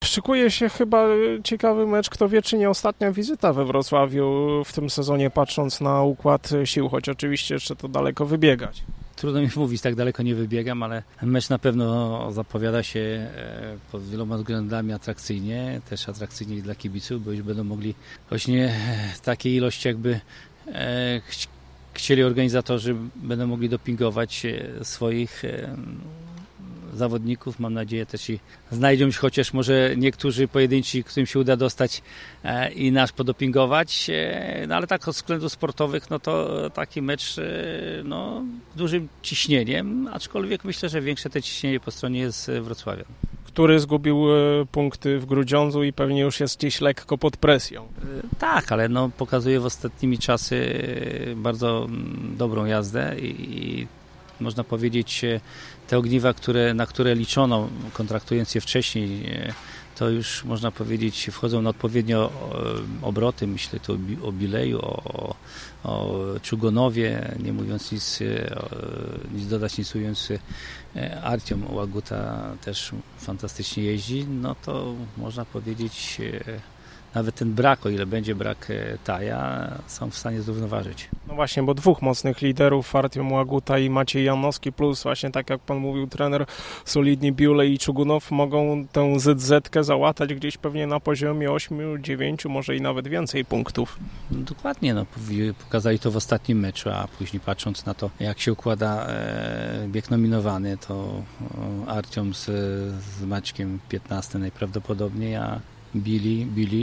Szykuje się chyba ciekawy mecz, kto wie, czy nie ostatnia wizyta we Wrocławiu w tym sezonie, patrząc na układ sił, choć oczywiście jeszcze to daleko wybiegać. Trudno mi mówić, tak daleko nie wybiegam, ale mecz na pewno zapowiada się pod wieloma względami atrakcyjnie, też atrakcyjnie dla kibiców, bo już będą mogli, choć nie takiej ilości jakby chcieli organizatorzy, będą mogli dopingować swoich zawodników. Mam nadzieję też i znajdą się chociaż może niektórzy pojedynczy, którym się uda dostać i nasz podopingować. No ale tak od względów sportowych, no to taki mecz no, dużym ciśnieniem, aczkolwiek myślę, że większe te ciśnienie po stronie jest Wrocławia. Który zgubił punkty w Grudziądzu i pewnie już jest gdzieś lekko pod presją. Tak, ale no, pokazuje w ostatnimi czasy bardzo dobrą jazdę i można powiedzieć, te ogniwa, na które liczono, kontraktując je wcześniej, to już można powiedzieć wchodzą na odpowiednio obroty. Myślę tu o Bileju, o Czugonowie, nie mówiąc nic dodać, nic ując. Artiom Łaguta też fantastycznie jeździ. No to można powiedzieć, nawet ten brak, o ile będzie brak Taja, są w stanie zrównoważyć. No właśnie, bo dwóch mocnych liderów, Artiom Łaguta i Maciej Janowski, plus właśnie tak jak pan mówił, trener solidni Biulej i Czugunow, mogą tę ZZ-kę załatać gdzieś pewnie na poziomie 8, 9, może i nawet więcej punktów. No dokładnie, no, pokazali to w ostatnim meczu, a później patrząc na to, jak się układa bieg nominowany, to Artiom z Maćkiem 15 najprawdopodobniej, a Billy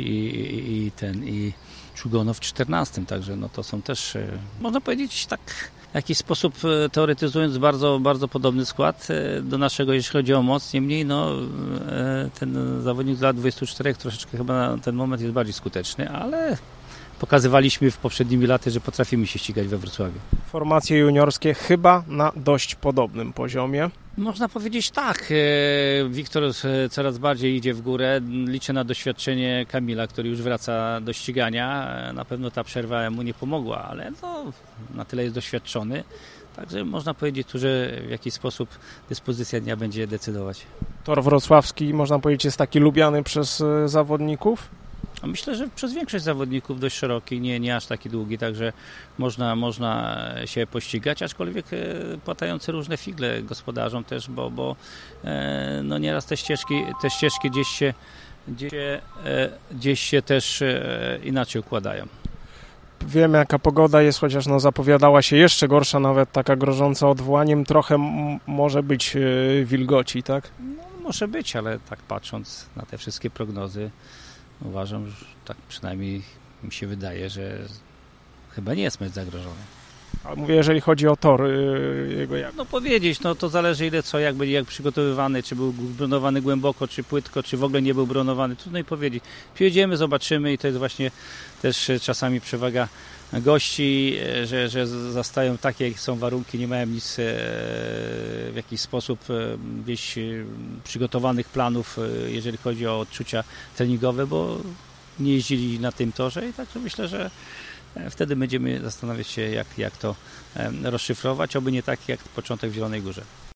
i Czugonow w 14, także no to są też, można powiedzieć tak w jakiś sposób teoretyzując, bardzo, bardzo podobny skład do naszego, jeśli chodzi o moc. Niemniej no, ten zawodnik z lat 24 troszeczkę chyba na ten moment jest bardziej skuteczny, ale pokazywaliśmy w poprzednimi laty, że potrafimy się ścigać we Wrocławiu. Formacje juniorskie chyba na dość podobnym poziomie. Można powiedzieć tak. Wiktor coraz bardziej idzie w górę. Liczę na doświadczenie Kamila, który już wraca do ścigania. Na pewno ta przerwa mu nie pomogła, ale no, na tyle jest doświadczony. Także można powiedzieć tu, że w jakiś sposób dyspozycja dnia będzie decydować. Tor wrocławski, można powiedzieć, jest taki lubiany przez zawodników? Myślę, że przez większość zawodników dość szeroki, nie aż taki długi, także można się pościgać, aczkolwiek płatające różne figle gospodarzom też, bo no nieraz te ścieżki gdzieś się też inaczej układają. Wiemy, jaka pogoda jest, chociaż no, zapowiadała się jeszcze gorsza, nawet taka grożąca odwołaniem. Trochę może być wilgoci, tak? No, może być, ale tak patrząc na te wszystkie prognozy, uważam, że tak przynajmniej mi się wydaje, że chyba nie jest mecz zagrożony. A mówię, jeżeli chodzi o tor, jego jak? No powiedzieć, no to zależy ile co, jak przygotowywany, czy był bronowany głęboko, czy płytko, czy w ogóle nie był bronowany, trudno i powiedzieć. Przyjedziemy, zobaczymy i to jest właśnie też czasami przewaga gości, że zastają takie, jak są warunki, nie mają nic w jakiś sposób gdzieś przygotowanych planów, jeżeli chodzi o odczucia treningowe, bo nie jeździli na tym torze i także myślę, że wtedy będziemy zastanawiać się, jak to rozszyfrować, oby nie tak jak początek w Zielonej Górze.